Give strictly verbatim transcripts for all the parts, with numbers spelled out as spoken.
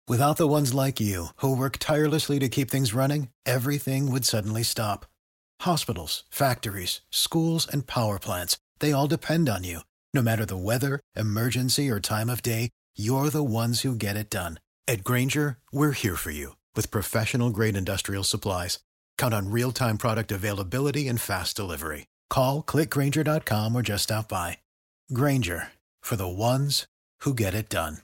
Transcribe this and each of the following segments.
Without the ones like you, who work tirelessly to keep things running, everything would suddenly stop. Hospitals, factories, schools, and power plants, they all depend on you. No matter the weather, emergency, or time of day, you're the ones who get it done. At Grainger, we're here for you with professional-grade industrial supplies. Count on real-time product availability and fast delivery. Call, click Grainger dot com, or just stop by. Grainger, for the ones who get it done.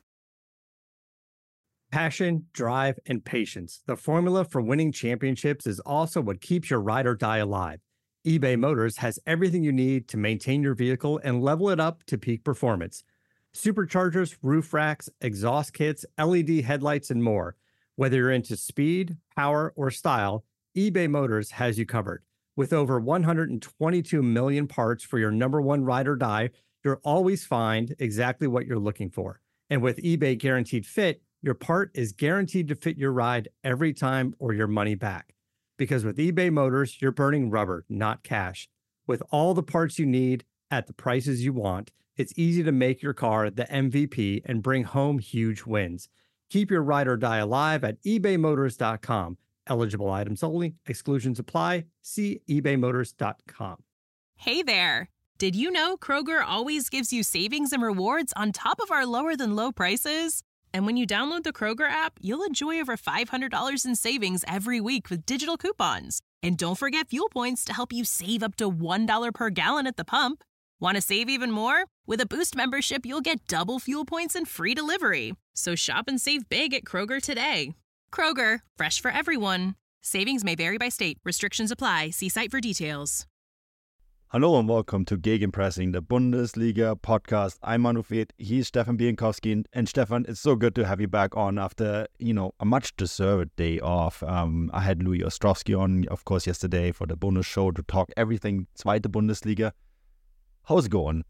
Passion, drive, and patience. The formula for winning championships is also what keeps your ride or die alive. eBay Motors has everything you need to maintain your vehicle and level it up to peak performance. Superchargers, roof racks, exhaust kits, L E D headlights, and more. Whether you're into speed, power, or style, eBay Motors has you covered. With over one hundred twenty-two million parts for your number one ride or die, you'll always find exactly what you're looking for. And with eBay Guaranteed Fit, your part is guaranteed to fit your ride every time or your money back. Because with eBay Motors, you're burning rubber, not cash. With all the parts you need at the prices you want, it's easy to make your car the M V P and bring home huge wins. Keep your ride or die alive at ebay motors dot com. Eligible items only. Exclusions apply. See ebay motors dot com. Hey there. Did you know Kroger always gives you savings and rewards on top of our lower than low prices? And when you download the Kroger app, you'll enjoy over five hundred dollars in savings every week with digital coupons. And don't forget fuel points to help you save up to one dollar per gallon at the pump. Want to save even more? With a Boost membership, you'll get double fuel points and free delivery. So shop and save big at Kroger today. Kroger, fresh for everyone. Savings may vary by state. Restrictions apply. See site for details. Hello and welcome to Gegenpressing, the Bundesliga podcast. I'm Manu Feth, he's Stefan Bienkowski, and Stefan, it's so good to have you back on after, you know, a much-deserved day off. Um, I had Louis Ostrowski on, of course, yesterday for the bonus show to talk everything Zweite Bundesliga. How's it going?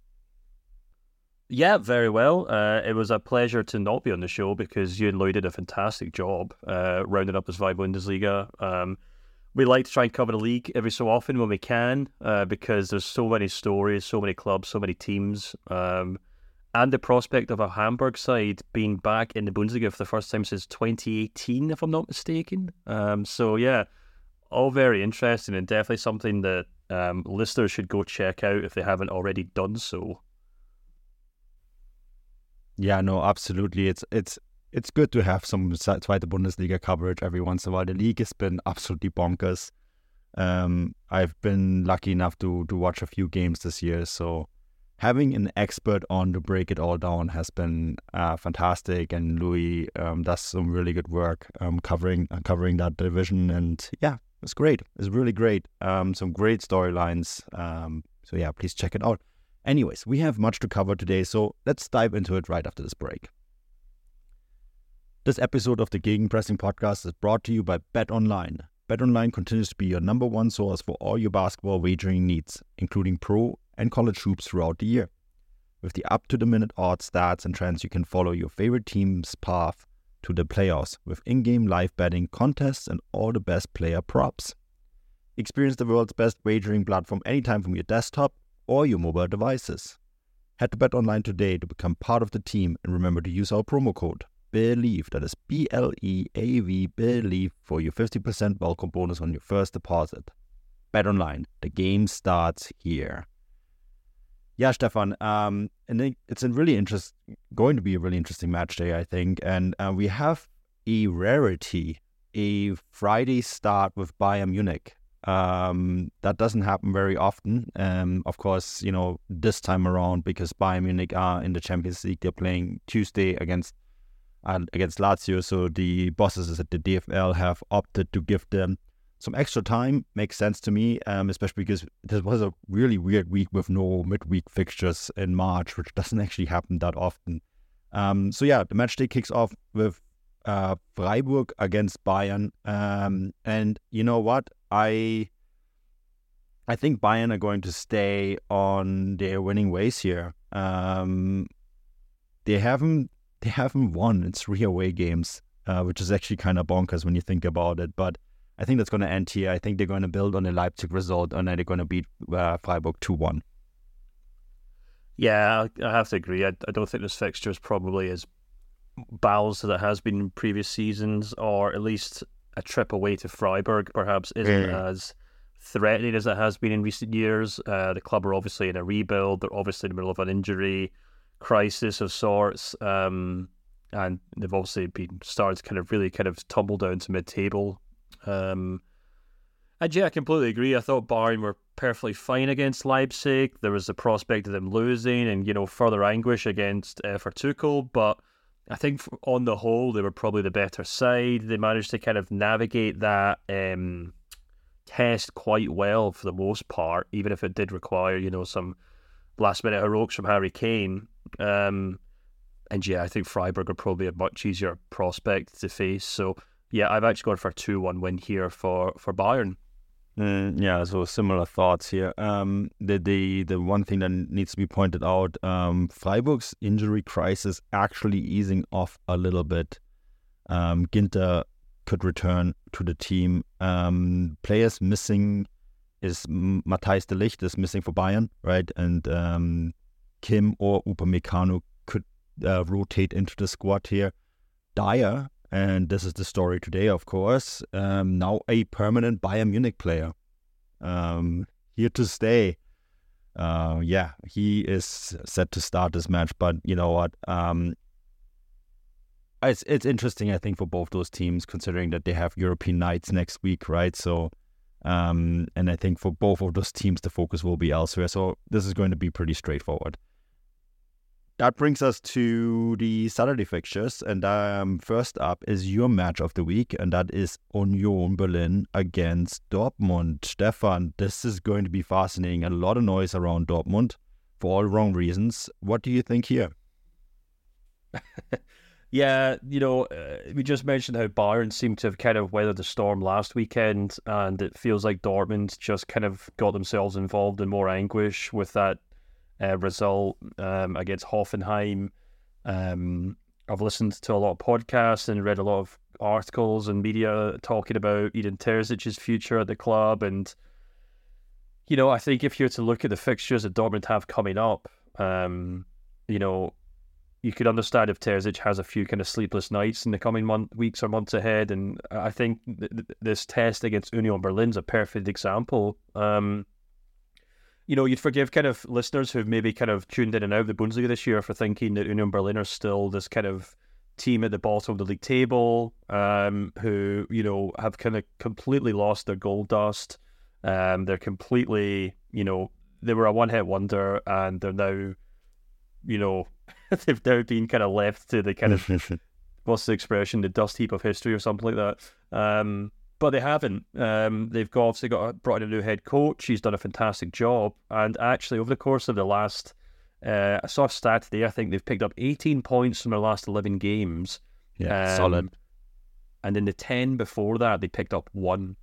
Yeah, very well. Uh, it was a pleasure to not be on the show because you and Louis did a fantastic job uh, rounding up this Zweite Bundesliga. Um, We like to try and cover the league every so often when we can uh, because there's so many stories, so many clubs, so many teams, um, and the prospect of a Hamburg side being back in the Bundesliga for the first time since twenty eighteen, if I'm not mistaken. Um, so yeah, all very interesting and definitely something that um, listeners should go check out if they haven't already done so. Yeah, no, absolutely. It's it's. It's good to have some Zweite Bundesliga coverage every once in a while. The league has been absolutely bonkers. Um, I've been lucky enough to to watch a few games this year, so having an expert on to break it all down has been uh, fantastic. And Louis um, does some really good work um, covering uh, covering that division, and yeah, it's great. It's really great. Um, some great storylines. Um, so yeah, please check it out. Anyways, we have much to cover today, so let's dive into it right after this break. This episode of the Gegenpressing podcast is brought to you by BetOnline. BetOnline continues to be your number one source for all your basketball wagering needs, including pro and college hoops throughout the year. With the up-to-the-minute odds, stats, and trends, you can follow your favorite team's path to the playoffs with in-game live betting, contests, and all the best player props. Experience the world's best wagering platform anytime from your desktop or your mobile devices. Head to BetOnline today to become part of the team and remember to use our promo code BELIEVE, that is B L E A V, BELIEVE, for your fifty percent welcome bonus on your first deposit. BetOnline, the game starts here. Yeah, Stefan, um, and it's a really interest, going to be a really interesting match day, I think, and uh, we have a rarity, a Friday start with Bayern Munich. Um, that doesn't happen very often, um, of course, you know, this time around, because Bayern Munich are in the Champions League, they're playing Tuesday against and against Lazio, so the bosses at the D F L have opted to give them some extra time. Makes sense to me, um, especially because this was a really weird week with no midweek fixtures in March, which doesn't actually happen that often. Um, so yeah, the match day kicks off with uh, Freiburg against Bayern, um, and you know what? I I think Bayern are going to stay on their winning ways here. Um, they haven't. They haven't won in three away games, uh, which is actually kind of bonkers when you think about it. But I think that's going to end here. I think they're going to build on the Leipzig result, and then they're going to beat uh, Freiburg two one. Yeah, I have to agree. I, I don't think this fixture is probably as battles as it has been in previous seasons, or at least a trip away to Freiburg perhaps isn't mm. as threatening as it has been in recent years. Uh, the club are obviously in a rebuild. They're obviously in the middle of an injury crisis of sorts, um, and they've obviously been started to kind of really kind of tumble down to mid-table. Um, and yeah, I completely agree. I thought Bayern were perfectly fine against Leipzig. There was the prospect of them losing and, you know, further anguish against uh, for Tuchel, but I think on the whole they were probably the better side. They managed to kind of navigate that um, test quite well for the most part, even if it did require, you know, some last minute heroics from Harry Kane. Um, and yeah, I think Freiburg are probably a much easier prospect to face. So yeah, I've actually gone for a two one win here for, for Bayern. Mm, yeah, so similar thoughts here. Um, the, the the one thing that needs to be pointed out, um, Freiburg's injury crisis actually easing off a little bit. Um, Ginter could return to the team. Um, players missing is Matthijs de Ligt is missing for Bayern, right? And um, Kim or Upamecano could uh, rotate into the squad here. Dyer, and this is the story today, of course, um, now a permanent Bayern Munich player. Um, here to stay. Uh, yeah, he is set to start this match, but you know what? Um, it's it's interesting, I think, for both those teams, considering that they have European nights next week, right? So, um, and I think for both of those teams, the focus will be elsewhere. So this is going to be pretty straightforward. That brings us to the Saturday fixtures, and um, first up is your match of the week, and that is Union Berlin against Dortmund. Stefan, this is going to be fascinating. A lot of noise around Dortmund for all wrong reasons. What do you think here? Yeah, you know, uh, we just mentioned how Bayern seemed to have kind of weathered the storm last weekend, and it feels like Dortmund just kind of got themselves involved in more anguish with that Uh, result um, against Hoffenheim. Um, I've listened to a lot of podcasts and read a lot of articles and media talking about Edin Terzic's future at the club. And, you know, I think if you're to look at the fixtures that Dortmund have coming up, um, you know, you could understand if Terzic has a few kind of sleepless nights in the coming month, weeks or months ahead. And I think th- th- this test against Union Berlin's a perfect example. Um, You know, you'd forgive kind of listeners who've maybe kind of tuned in and out of the Bundesliga this year for thinking that Union Berlin are still this kind of team at the bottom of the league table, um, who, you know, have kind of completely lost their gold dust. Um, they're completely, you know, they were a one-hit wonder, and they're now, you know, they've now been kind of left to the kind of, what's the expression, the dust heap of history or something like that. Um, But they haven't. Um, they've got, obviously got brought in a new head coach. He's done a fantastic job. And actually, over the course of the last, uh, I saw a stat today, I think they've picked up eighteen points from their last eleven games. Yeah, um, solid. And in the ten before that, they picked up one.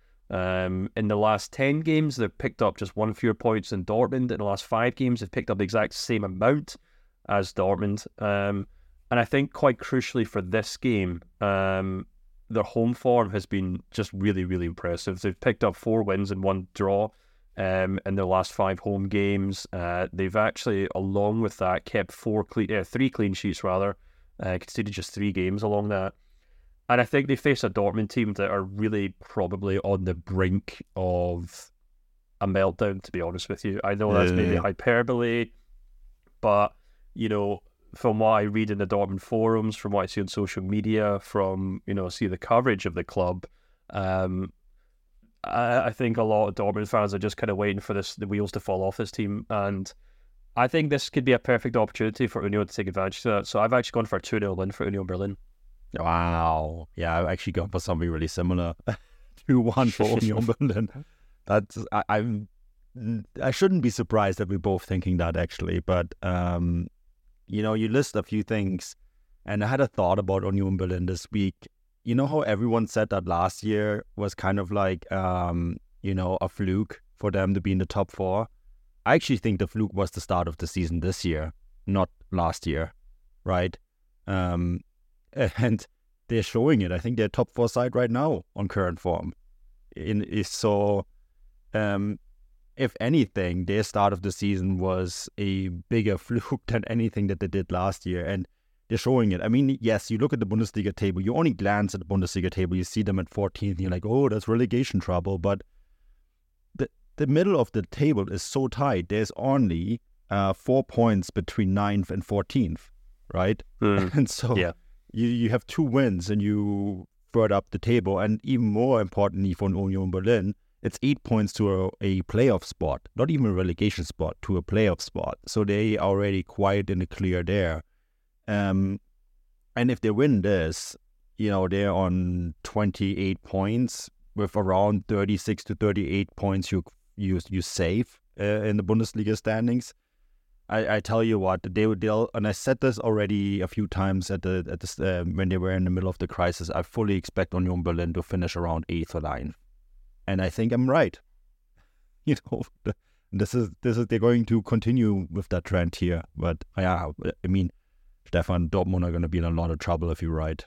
Um, in the last ten games, they've picked up just one fewer points than Dortmund. In the last five games, they've picked up the exact same amount as Dortmund. Um, and I think quite crucially for this game, um, their home form has been just really, really impressive. They've picked up four wins and one draw um, in their last five home games. Uh, they've actually, along with that, kept four clean, uh, three clean sheets rather, uh, conceded just three games along that. And I think they face a Dortmund team that are really probably on the brink of a meltdown, to be honest with you. I know that's maybe hyperbole, but, you know, from what I read in the Dortmund forums, from what I see on social media, from, you know, see the coverage of the club, um, I, I think a lot of Dortmund fans are just kind of waiting for this the wheels to fall off this team. And I think this could be a perfect opportunity for Union to take advantage of that. So I've actually gone for a two nil win for Union Berlin. Wow. Yeah, I've actually gone for something really similar. two one for Union Berlin. That's, I, I'm, I shouldn't be surprised that we're both thinking that, actually. But, um, you know, you list a few things, and I had a thought about Union Berlin this week. You know how everyone said that last year was kind of like, um, you know, a fluke for them to be in the top four? I actually think the fluke was the start of the season this year, not last year, right? Um, and they're showing it. I think they're top four side right now on current form. In is so, um, if anything, their start of the season was a bigger fluke than anything that they did last year. And they're showing it. I mean, yes, you look at the Bundesliga table, you only glance at the Bundesliga table, you see them at fourteenth, and you're like, oh, that's relegation trouble. But the the middle of the table is so tight. There's only uh, four points between ninth and fourteenth, right? Mm. And so yeah. you, you have two wins and you further up the table. And even more importantly for Union Berlin, it's eight points to a, a playoff spot, not even a relegation spot, to a playoff spot. So they are already quite in the clear there. Um, and if they win this, you know, they're on twenty-eight points with around thirty-six to thirty-eight points you you you save uh, in the Bundesliga standings. I, I tell you what, they would they'll, and I said this already a few times at the at the uh, when they were in the middle of the crisis. I fully expect Union Berlin to finish around eighth or ninth, and I think I'm right. You know, this is this is they're going to continue with that trend here. But yeah, I mean, Stefan, Dortmund are going to be in a lot of trouble if you're right.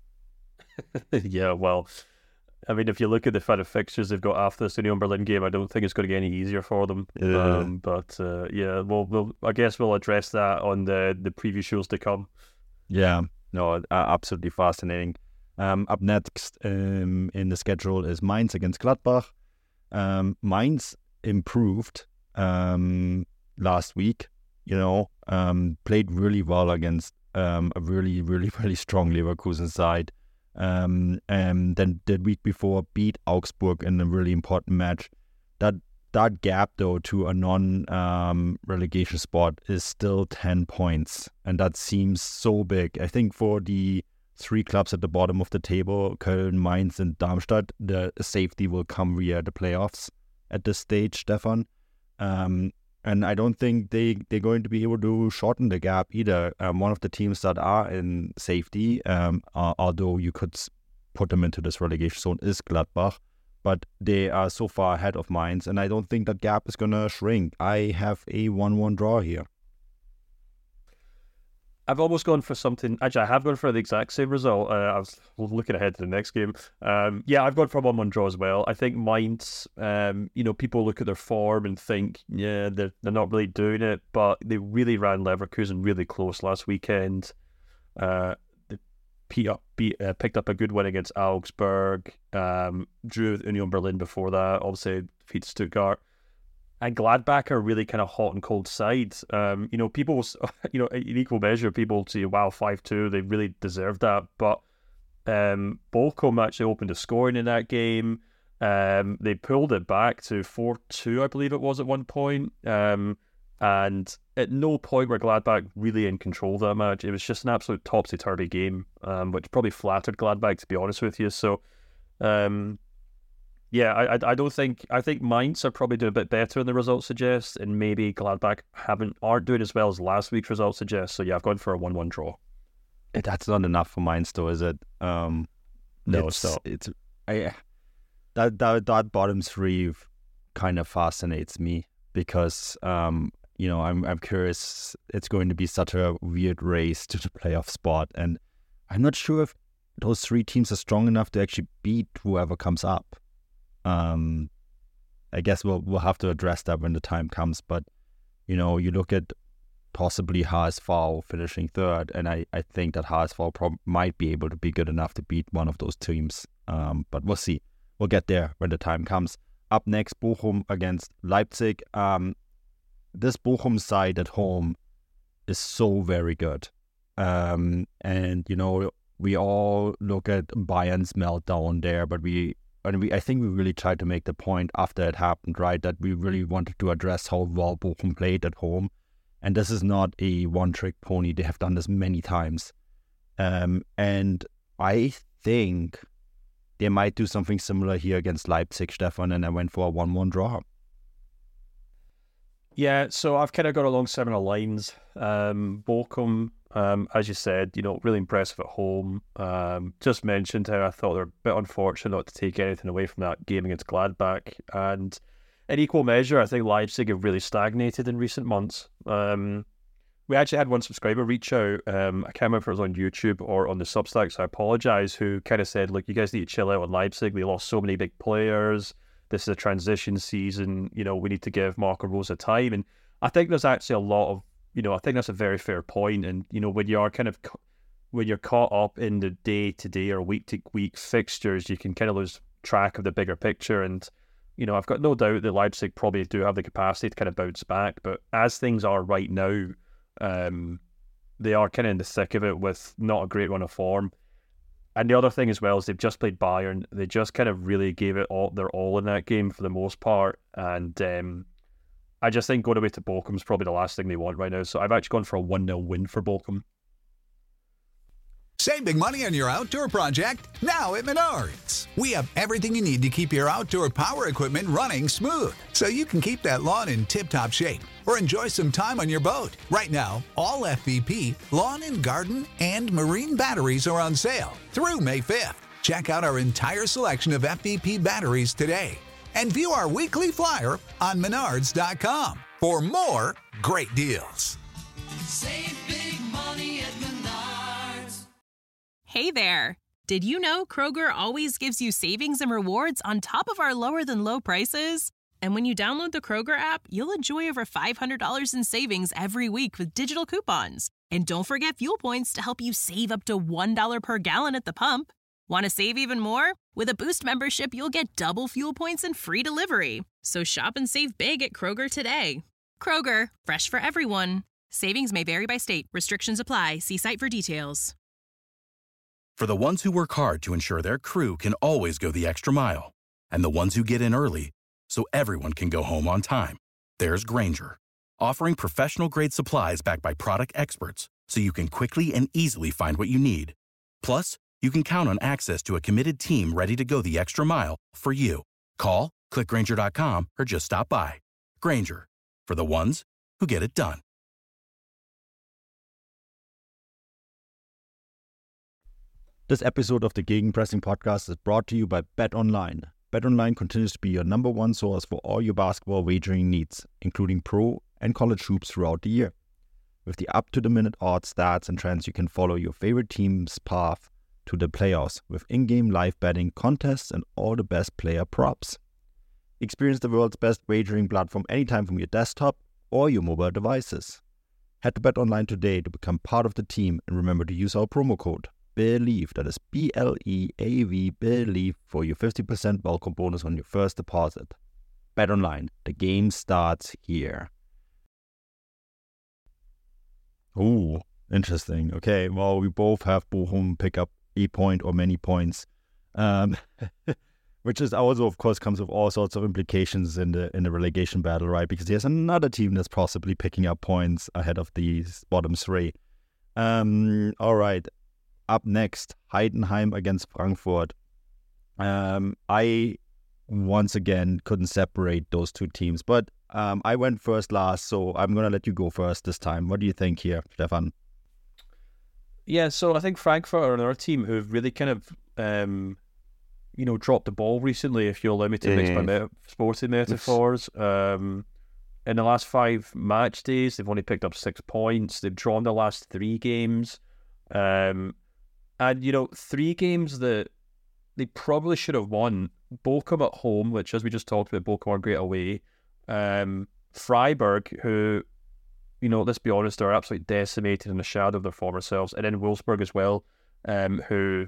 Yeah, well, I mean, if you look at the kind of fixtures they've got after this Union Berlin game, I don't think it's going to get any easier for them. Yeah. Um, but uh, yeah, we'll, we'll, I guess we'll address that on the, the preview shows to come. Yeah, no, uh, absolutely fascinating. Um, up next um, in the schedule is Mainz against Gladbach. Um, Mainz improved um, last week, you know, um, played really well against um, a really, really, really strong Leverkusen side. Um, and then the week before beat Augsburg in a really important match. That that gap though to a non um, relegation spot is still ten points, and that seems so big. I think for the three clubs at the bottom of the table, Köln, Mainz, and Darmstadt, the safety will come via the playoffs at this stage, Stefan. Um, And I don't think they, they're going to be able to shorten the gap either. Um, one of the teams that are in safety, um, uh, although you could put them into this relegation zone, is Gladbach. But they are so far ahead of Mainz, and I don't think that gap is going to shrink. I have a one one draw here. I've almost gone for something. Actually, I have gone for the exact same result. Uh, I was looking ahead to the next game. Um, yeah, I've gone for a one one draw as well. I think Mainz, um, you know, people look at their form and think, yeah, they're, they're not really doing it, but they really ran Leverkusen really close last weekend. Uh, they beat up, beat, uh, picked up a good win against Augsburg, um, drew with Union Berlin before that, obviously defeated Stuttgart. And Gladbach are really kind of hot and cold sides. Um, you know, people, you know, in equal measure, people say, wow, five two, they really deserve that. But um, Bochum actually opened a scoring in that game. Um, they pulled it back to four two, I believe it was at one point. Um, and at no point were Gladbach really in control of that match. It was just an absolute topsy-turvy game, um, which probably flattered Gladbach, to be honest with you. So, um Yeah, I, I don't think I think Mainz are probably doing a bit better than the results suggest, and maybe Gladbach haven't aren't doing as well as last week's results suggest. So yeah, I've gone for a one one draw. That's not enough for Mainz, though, is it? Um, no, it's it's not. It's I that that that bottom three kind of fascinates me because um you know I'm I'm curious. It's going to be such a weird race to the playoff spot, and I'm not sure if those three teams are strong enough to actually beat whoever comes up. Um, I guess we'll we'll have to address that when the time comes. But you know, you look at possibly H S V finishing third, and I, I think that H S V prob- might be able to be good enough to beat one of those teams. Um, but we'll see. We'll get there when the time comes. Up next, Bochum against Leipzig. Um, this Bochum side at home is so very good. Um, and you know, we all look at Bayern's meltdown there, but we. And we, I think we really tried to make the point after it happened, right, that we really wanted to address how well Bochum played at home. And this is not a one-trick pony. They have done this many times. Um, and I think they might do something similar here against Leipzig, Stefan, and I went for a one one draw. Yeah, so I've kind of got along similar lines. Um, Bochum, um, as you said, you know, really impressive at home. Um, just mentioned how I thought they were a bit unfortunate not to take anything away from that game against Gladbach. And in equal measure, I think Leipzig have really stagnated in recent months. Um, we actually had one subscriber reach out. Um, I can't remember if it was on YouTube or on the Substack, so I apologise, who kind of said, look, you guys need to chill out on Leipzig. They lost so many big players. This is a transition season. You know, we need to give Marco Rose time. And I think there's actually a lot of, you know, I think that's a very fair point. And, you know, when you are kind of when you're caught up in the day-to-day or week-to-week fixtures, you can kind of lose track of the bigger picture. And, you know, I've got no doubt that Leipzig probably do have the capacity to kind of bounce back. But as things are right now, um, they are kind of in the thick of it with not a great run of form. And the other thing as well is they've just played Bayern. They just kind of really gave it all their all in that game for the most part. And um, I just think going away to Bochum is probably the last thing they want right now. So I've actually gone for a one nil win for Bochum. Save big money on your outdoor project now at Menards. We have everything you need to keep your outdoor power equipment running smooth, so you can keep that lawn in tip-top shape or enjoy some time on your boat. Right now, all F V P, lawn and garden, and marine batteries are on sale through May fifth. Check out our entire selection of F V P batteries today and view our weekly flyer on menards dot com for more great deals. Save big money at Menards. Hey there! Did you know Kroger always gives you savings and rewards on top of our lower-than-low prices? And when you download the Kroger app, you'll enjoy over five hundred dollars in savings every week with digital coupons. And don't forget fuel points to help you save up to one dollar per gallon at the pump. Want to save even more? With a Boost membership, you'll get double fuel points and free delivery. So shop and save big at Kroger today. Kroger, fresh for everyone. Savings may vary by state. Restrictions apply. See site for details. For the ones who work hard to ensure their crew can always go the extra mile, and the ones who get in early so everyone can go home on time, there's Grainger, offering professional-grade supplies backed by product experts so you can quickly and easily find what you need. Plus, you can count on access to a committed team ready to go the extra mile for you. Call, click Grainger dot com, or just stop by. Grainger, for the ones who get it done. This episode of the Gegenpressing Podcast is brought to you by BetOnline. BetOnline continues to be your number one source for all your basketball wagering needs, including pro and college hoops throughout the year. With the up-to-the-minute odds, stats, and trends, you can follow your favorite team's path to the playoffs with in-game live betting, contests, and all the best player props. Experience the world's best wagering platform anytime from your desktop or your mobile devices. Head to BetOnline today to become part of the team and remember to use our promo code BELIEVE, that is B L E A V, BELIEVE, for your fifty percent welcome bonus on your first deposit. BetOnline, the game starts here. Ooh, interesting. Okay, well, we both have Bochum pick up a point or many points, um, which is also, of course, comes with all sorts of implications in the in the relegation battle, right? Because there's another team that's possibly picking up points ahead of these bottom three. Um, all right. Up next, Heidenheim against Frankfurt. Um, I, once again, couldn't separate those two teams, but um, I went first last, so I'm going to let you go first this time. What do you think here, Stefan? Yeah, so I think Frankfurt are another team who've really kind of, um, you know, dropped the ball recently, if you'll allow me to yeah. mix my meta- sporting metaphors. Um, in the last five match days, they've only picked up six points. They've drawn the last three games. Um, And, you know, three games that they probably should have won. Bochum at home, which, as we just talked about, Bochum are great away. Um, Freiburg, who, you know, let's be honest, are absolutely decimated in the shadow of their former selves. And then Wolfsburg as well, um, who,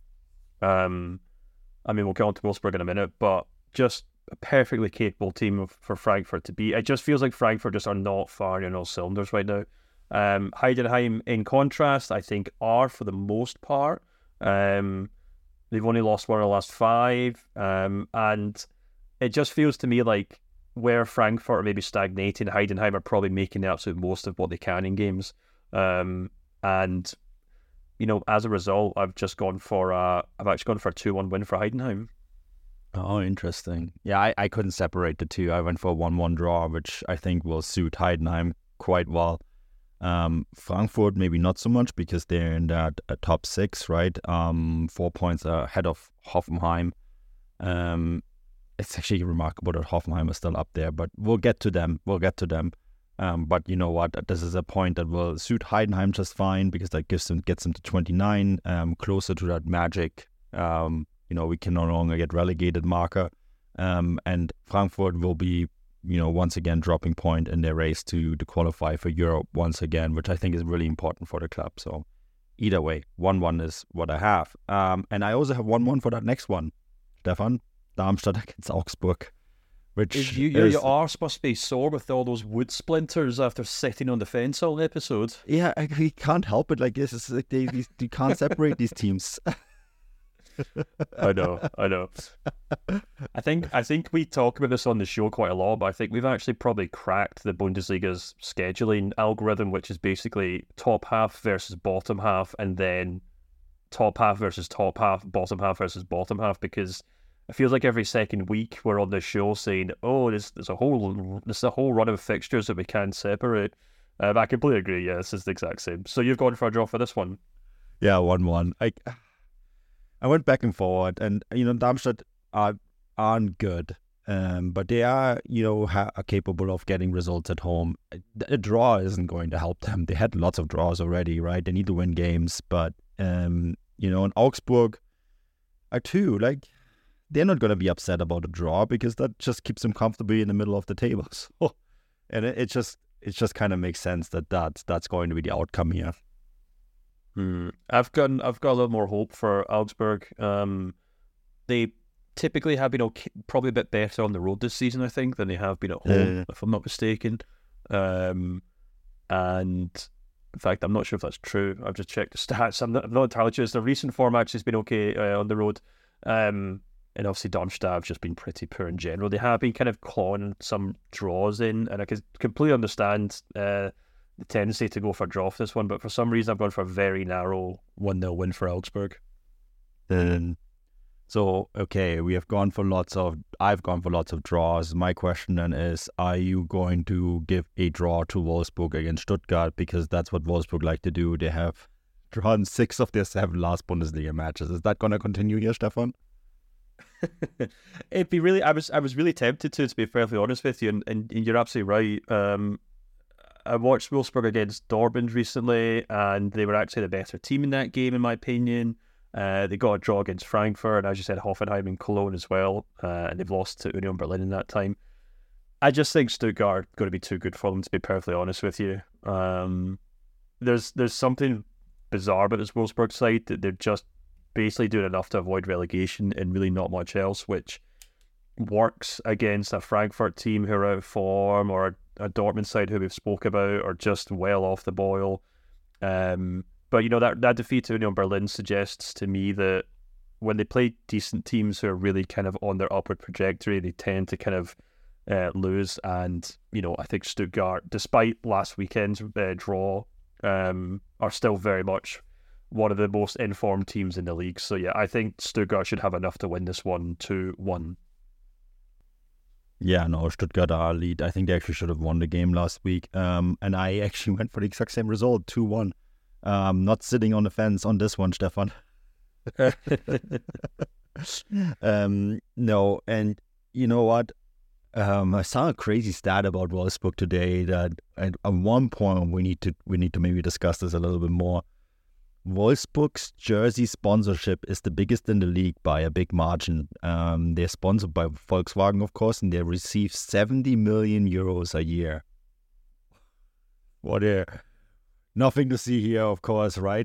um, I mean, we'll get on to Wolfsburg in a minute, but just a perfectly capable team of, for Frankfurt to beat. It just feels like Frankfurt just are not firing on all cylinders right now. Um, Heidenheim, in contrast, I think are, for the most part, um, they've only lost one of the last five, um, and it just feels to me like where Frankfurt are maybe stagnating, Heidenheim are probably making the absolute most of what they can in games, um, and you know, as a result, I've just gone for a, I've actually gone for a two one win for Heidenheim. Oh, interesting. Yeah, I, I couldn't separate the two. I went for a one one draw, which I think will suit Heidenheim quite well. Um, Frankfurt maybe not so much because they're in that uh, top six, right? Um, four points ahead of Hoffenheim. Um, it's actually remarkable that Hoffenheim is still up there, but we'll get to them. We'll get to them. Um, but you know what? This is a point that will suit Heidenheim just fine because that gives them gets them to twenty-nine, um, closer to that magic. Um, you know, we can no longer get relegated marker, um, and Frankfurt will be, you know, once again dropping point in their race to, to qualify for Europe once again, which I think is really important for the club. So either way, one one is what I have. Um, and I also have one one for that next one, Stefan. Darmstadt against Augsburg. Which is you, you, is, your arse must be sore with all those wood splinters after sitting on the fence all episode. Yeah, I, we can't help it. Like this, it's like they, these, you can't separate these teams. I know, I know. I think I think we talk about this on the show quite a lot, but I think we've actually probably cracked the Bundesliga's scheduling algorithm, which is basically top half versus bottom half, and then top half versus top half, bottom half versus bottom half, because it feels like every second week we're on the show saying, "Oh, there's there's a whole there's a whole run of fixtures that we can't separate." Um, I completely agree. Yeah, this is the exact same. So you've gone for a draw for this one. Yeah, one one. I I went back and forward, and you know, Darmstadt are aren't good, um, but they are you know ha- are capable of getting results at home. A draw isn't going to help them. They had lots of draws already, right? They need to win games, but um, you know, in Augsburg are too like. They're not going to be upset about a draw because that just keeps them comfortably in the middle of the table. So, and it, it just it just kind of makes sense that that's, that's going to be the outcome here. Hmm. I've got I've got a little more hope for Augsburg. Um, they typically have been okay, probably a bit better on the road this season, I think, than they have been at home, yeah. if I'm not mistaken. Um, and in fact, I'm not sure if that's true. I've just checked the stats. I'm not, I'm not entirely sure. The recent form actually has been okay uh, on the road. Um, And obviously Darmstadt have just been pretty poor in general. They have been kind of clawing some draws in, and I can completely understand uh, the tendency to go for a draw for this one, but for some reason I've gone for a very narrow one nil win for Augsburg. Um, so, okay, we have gone for lots of, I've gone for lots of draws. My question then is, are you going to give a draw to Wolfsburg against Stuttgart? Because that's what Wolfsburg like to do. They have drawn six of their seven last Bundesliga matches. Is that going to continue here, Stefan? It'd be really. I was. I was really tempted to. To be perfectly honest with you, and, and you're absolutely right. Um, I watched Wolfsburg against Dortmund recently, and they were actually the better team in that game, in my opinion. Uh, they got a draw against Frankfurt, and as you said, Hoffenheim and Cologne as well, uh, and they've lost to Union Berlin in that time. I just think Stuttgart are going to be too good for them. To be perfectly honest with you, um, there's there's something bizarre about this Wolfsburg side that they're just basically doing enough to avoid relegation and really not much else, which works against a Frankfurt team who are out of form, or a, a Dortmund side who we've spoke about are just well off the boil. Um, but, you know, that, that defeat to Union Berlin suggests to me that when they play decent teams who are really kind of on their upward trajectory, they tend to kind of uh, lose. And, you know, I think Stuttgart, despite last weekend's uh, draw, um, are still very much one of the most informed teams in the league. So yeah, I think Stuttgart should have enough to win this one two one. Yeah, no, Stuttgart are lead. I think they actually should have won the game last week. Um, and I actually went for the exact same result, two one. Um, not sitting on the fence on this one, Stefan. um, no, and you know what? Um, I saw a crazy stat about Wolfsburg today that at, at one point we need to we need to maybe discuss this a little bit more. Wolfsburg's jersey sponsorship is the biggest in the league by a big margin. Um, they're sponsored by Volkswagen, of course, and they receive seventy million euros a year. What a... Nothing to see here, of course, right?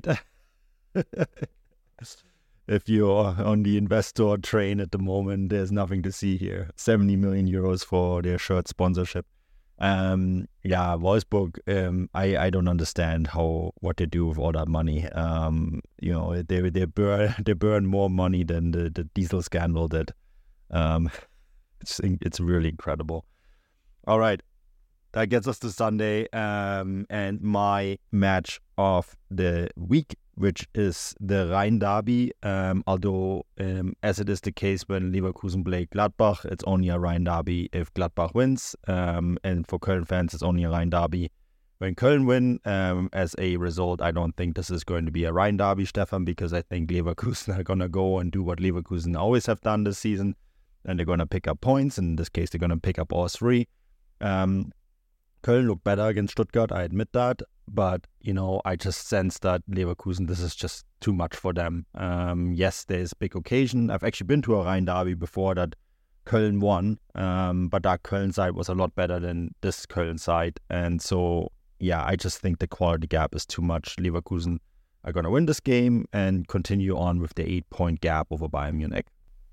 If you're on the investor train at the moment, there's nothing to see here. seventy million euros for their shirt sponsorship. Um, yeah, Wolfsburg, um, I, I don't understand how what they do with all that money. Um, you know, they they burn they burn more money than the, the diesel scandal did. Um, it's it's really incredible. All right, that gets us to Sunday, um, and my match of the week, which is the Rhein Derby. Um, although, um, as it is the case when Leverkusen play Gladbach, it's only a Rhein Derby if Gladbach wins. Um, and for Köln fans, it's only a Rhein Derby when Köln win. Um, as a result, I don't think this is going to be a Rhein Derby, Stefan, because I think Leverkusen are going to go and do what Leverkusen always have done this season, and they're going to pick up points. In this case, they're going to pick up all three. Um, Köln looked better against Stuttgart, I admit that. But, you know, I just sense that Leverkusen, this is just too much for them. Um, yes, there's a big occasion. I've actually been to a Rhein Derby before that Köln won. Um, but that Köln side was a lot better than this Köln side. And so, yeah, I just think the quality gap is too much. Leverkusen are going to win this game and continue on with the eight-point gap over Bayern Munich.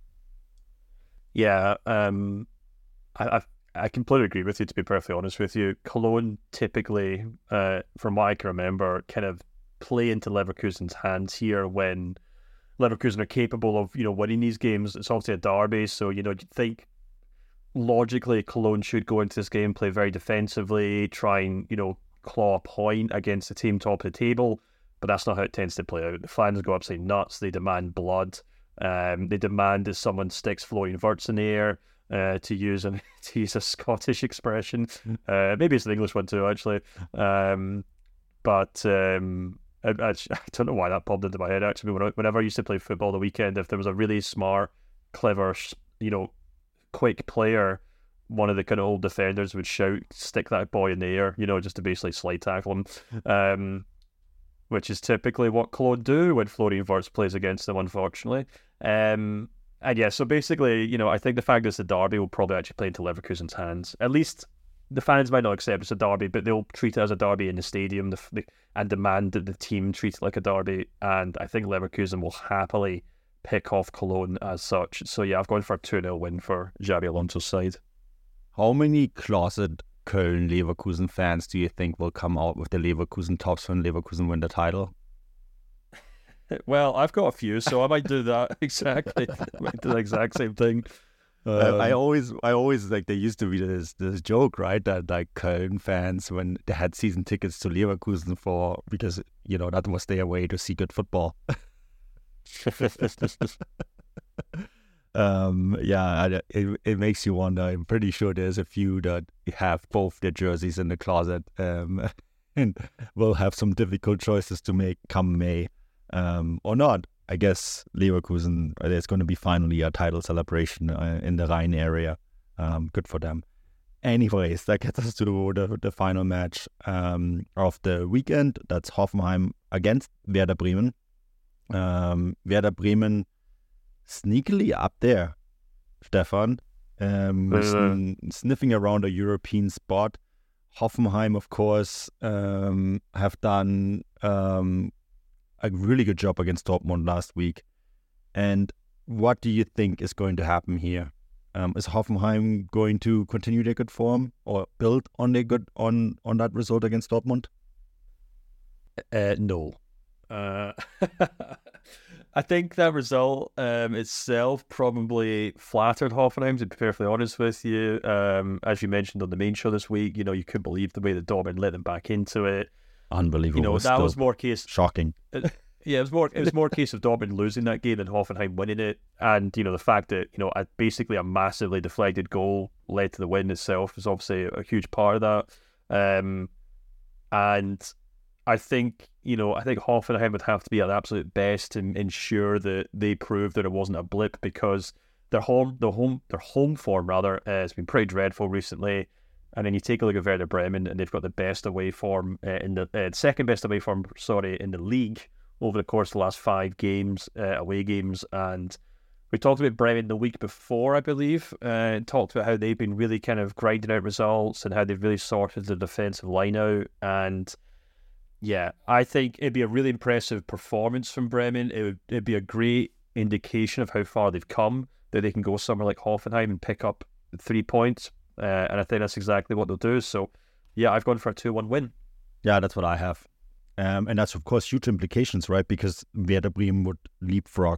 Yeah, um, I, I I completely agree with you, to be perfectly honest with you. Cologne typically, uh, from what I can remember, kind of play into Leverkusen's hands here when Leverkusen are capable of, you know, winning these games. It's obviously a derby, so, you know, you'd think logically Cologne should go into this game, play very defensively, try and, you know, claw a point against the team top of the table, but that's not how it tends to play out. The fans go absolutely nuts. They demand blood. Um, they demand that someone sticks Florian Wirtz in the air. Uh, to use an to use a Scottish expression, uh, maybe it's an English one too, actually. Um, but um, I, I, I don't know why that popped into my head. Actually, when I, whenever I used to play football the weekend, if there was a really smart, clever, you know, quick player, one of the kind of old defenders would shout, "Stick that boy in the air," you know, just to basically slide tackle him. Um, which is typically what Cologne do when Florian Wirtz plays against them, unfortunately. Um, And yeah, so basically, you know, I think the fact that it's a derby will probably actually play into Leverkusen's hands. At least the fans might not accept it's a derby, but they'll treat it as a derby in the stadium the, the, and demand that the team treat it like a derby. And I think Leverkusen will happily pick off Cologne as such. So yeah, I've gone for a two nil win for Xabi Alonso's side. How many closet Köln Leverkusen fans do you think will come out with the Leverkusen tops when Leverkusen win the title? Well, I've got a few, so I might do that exactly. I might do the exact same thing. Um, I, I always, I always like there used to be this this joke, right? That like Köln fans, when they had season tickets to Leverkusen for because you know that was their way to see good football. um, yeah, it it makes you wonder. I'm pretty sure there's a few that have both their jerseys in the closet, um, and will have some difficult choices to make come May. Um, or not. I guess Leverkusen, there's going to be finally a title celebration uh, in the Rhine area. Um, good for them. Anyways, that gets us to the, the, the final match um, of the weekend. That's Hoffenheim against Werder Bremen. Um, Werder Bremen sneakily up there, Stefan. Um, uh, sn- sniffing around a European spot. Hoffenheim, of course, um, have done... Um, a really good job against Dortmund last week. And what do you think is going to happen here? Um, is Hoffenheim going to continue their good form or build on their good on, on that result against Dortmund? Uh, no. Uh, I think that result um, itself probably flattered Hoffenheim, to be perfectly honest with you. Um, as you mentioned on the main show this week, you know, you couldn't believe the way that Dortmund let them back into it. Unbelievable. You know, that was more case shocking. Uh, yeah, it was more it was more case of Dortmund losing that game than Hoffenheim winning it, and you know the fact that you know a, basically a massively deflected goal led to the win itself is obviously a huge part of that. Um, and I think you know I think Hoffenheim would have to be at their absolute best to ensure that they prove that it wasn't a blip, because their home their home their home form rather uh, has been pretty dreadful recently. And then you take a look at Werder Bremen, and they've got the best away form uh, in the uh, second best away form, sorry, in the league over the course of the last five games, uh, away games. And we talked about Bremen the week before, I believe, uh, and talked about how they've been really kind of grinding out results and how they've really sorted the defensive line out. And yeah, I think it'd be a really impressive performance from Bremen. It would it'd be a great indication of how far they've come, that they can go somewhere like Hoffenheim and pick up three points. Uh, and I think that's exactly what they'll do. So, yeah, I've gone for a two one win. Yeah, that's what I have. Um, and that's, of course, huge implications, right? Because Werder Bremen would leapfrog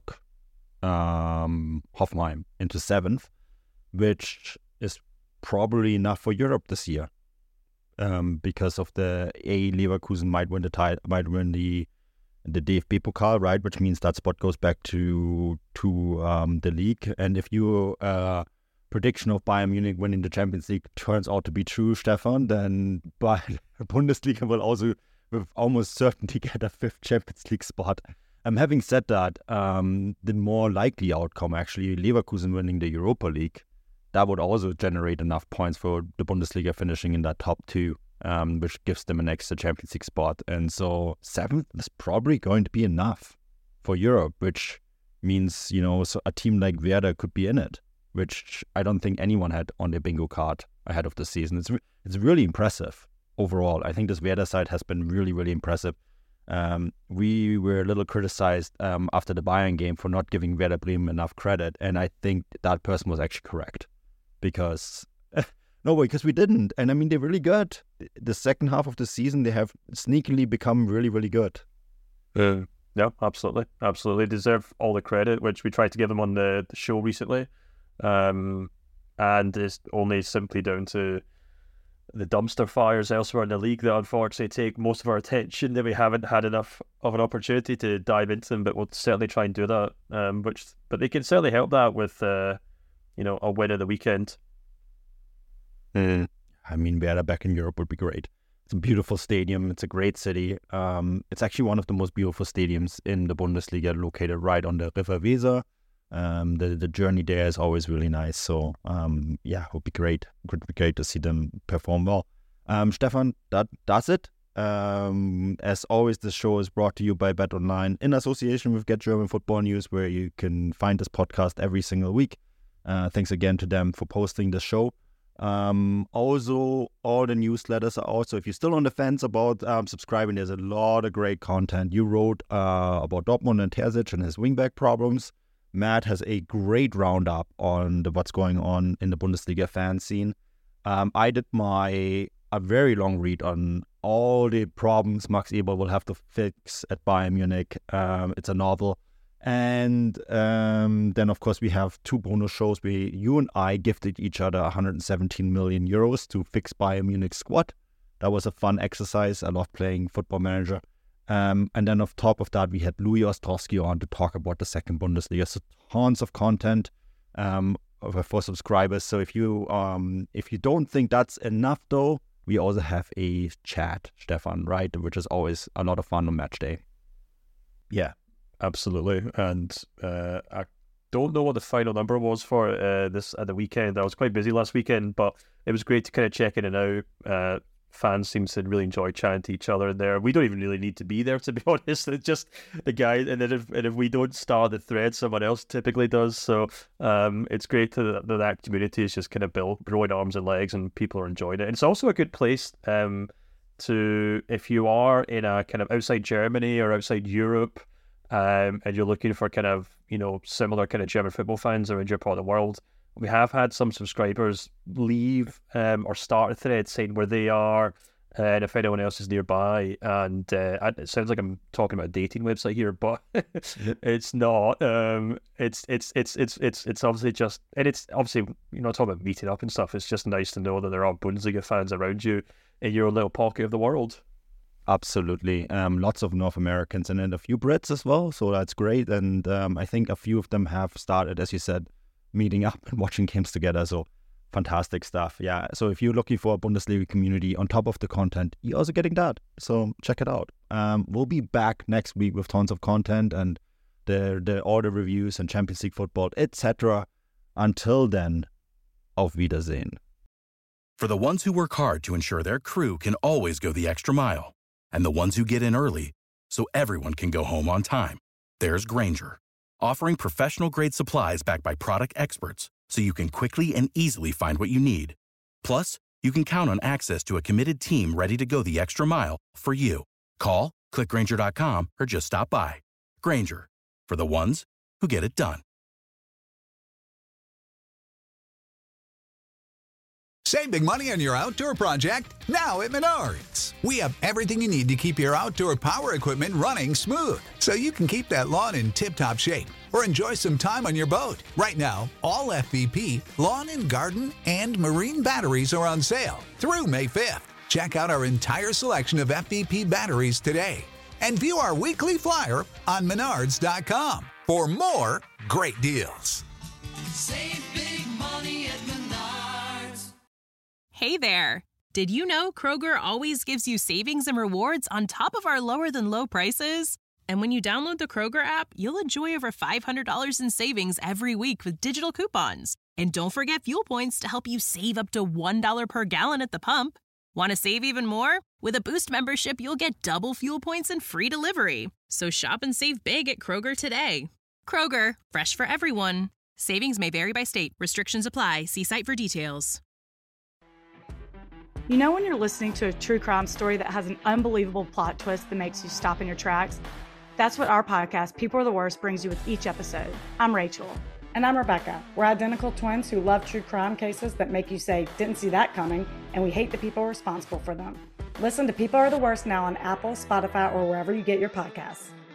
um, Hoffenheim into seventh, which is probably enough for Europe this year. Um, because of the A, Leverkusen might win the title, might win the the D F B Pokal, right? Which means that spot goes back to to um, the league. And if you... Uh, prediction of Bayern Munich winning the Champions League turns out to be true, Stefan, then Bundesliga will also with almost certainty get a fifth Champions League spot. Um, having said that, um, the more likely outcome, actually, Leverkusen winning the Europa League, that would also generate enough points for the Bundesliga finishing in that top two, um, which gives them an extra Champions League spot. And so seventh is probably going to be enough for Europe, which means, you know, so a team like Werder could be in it, which I don't think anyone had on their bingo card ahead of the season. It's re- it's really impressive overall. I think this Werder side has been really, really impressive. Um, we were a little criticized um, after the Bayern game for not giving Werder Bremen enough credit, and I think that person was actually correct. Because, no, because we didn't. And I mean, they're really good. The second half of the season, they have sneakily become really, really good. Uh, yeah, absolutely. Absolutely. Deserve all the credit, which we tried to give them on the, the show recently. Um, and it's only simply down to the dumpster fires elsewhere in the league that unfortunately take most of our attention, that we haven't had enough of an opportunity to dive into them, but we'll certainly try and do that. Um, which, but they can certainly help that with, uh, you know, a win of the weekend. Mm. I mean, Werder back in Europe would be great. It's a beautiful stadium. It's a great city. Um, it's actually one of the most beautiful stadiums in the Bundesliga, located right on the River Weser. Um, the the journey there is always really nice. So um, yeah, it would be great. It would be great to see them perform well. Um, Stefan, that does it. Um, as always, this show is brought to you by BetOnline in association with Get German Football News, where you can find this podcast every single week. Uh, thanks again to them for posting the show. Um, also, all the newsletters are out. So if you're still on the fence about um, subscribing, there's a lot of great content. You wrote uh, about Dortmund and Terzic and his wingback problems. Matt has a great roundup on the, what's going on in the Bundesliga fan scene. Um, I did my a very long read on all the problems Max Eberl will have to fix at Bayern Munich. Um, it's a novel. And um, then, of course, we have two bonus shows where you and I gifted each other one hundred seventeen million euros to fix Bayern Munich's squad. That was a fun exercise. I love playing Football Manager. Um, and then on top of that, we had Louis Ostrowski on to talk about the second Bundesliga. So tons of content um, for subscribers. So if you um, if you don't think that's enough, though, we also have a chat, Stefan, right? Which is always a lot of fun on match day. Yeah. Absolutely, and uh, I don't know what the final number was for uh, this at the weekend. I was quite busy last weekend, but it was great to kind of check in and out. Uh, fans seem to really enjoy chatting to each other in there. We don't even really need to be there, to be honest. It's just the guy, and then if, and if we don't start the thread, someone else typically does. So um, it's great to, that that community is just kind of built, growing arms and legs, and people are enjoying it. And it's also a good place um, to, if you are in a kind of outside Germany or outside Europe, Um, and you're looking for kind of, you know, similar kind of German football fans around your part of the world. We have had some subscribers leave um, or start a thread saying where they are uh, and if anyone else is nearby. And uh, it sounds like I'm talking about a dating website here, but it's not. Um, it's it's it's it's it's it's obviously just, and it's obviously, you know, talking about meeting up and stuff. It's just nice to know that there are Bundesliga fans around you in your little pocket of the world. Absolutely. Um, lots of North Americans and then a few Brits as well. So that's great. And um, I think a few of them have started, as you said, meeting up and watching games together. So fantastic stuff. Yeah. So if you're looking for a Bundesliga community on top of the content, you're also getting that. So check it out. Um, we'll be back next week with tons of content and the, the order reviews and Champions League football, et cetera. Until then, auf Wiedersehen. For the ones who work hard to ensure their crew can always go the extra mile, and the ones who get in early so everyone can go home on time, there's Grainger, offering professional-grade supplies backed by product experts so you can quickly and easily find what you need. Plus, you can count on access to a committed team ready to go the extra mile for you. Call, click Grainger dot com, or just stop by. Grainger, for the ones who get it done. Save big money on your outdoor project now at Menards. We have everything you need to keep your outdoor power equipment running smooth, so you can keep that lawn in tip-top shape or enjoy some time on your boat. Right now, all F V P, lawn and garden, and marine batteries are on sale through May fifth. Check out our entire selection of F V P batteries today and view our weekly flyer on Menards dot com for more great deals. Save big money at Menards. Hey there! Did you know Kroger always gives you savings and rewards on top of our lower-than-low prices? And when you download the Kroger app, you'll enjoy over five hundred dollars in savings every week with digital coupons. And don't forget fuel points to help you save up to one dollar per gallon at the pump. Want to save even more? With a Boost membership, you'll get double fuel points and free delivery. So shop and save big at Kroger today. Kroger, fresh for everyone. Savings may vary by state. Restrictions apply. See site for details. You know when you're listening to a true crime story that has an unbelievable plot twist that makes you stop in your tracks? That's what our podcast, People Are the Worst, brings you with each episode. I'm Rachel. And I'm Rebecca. We're identical twins who love true crime cases that make you say, didn't see that coming, and we hate the people responsible for them. Listen to People Are the Worst now on Apple, Spotify, or wherever you get your podcasts.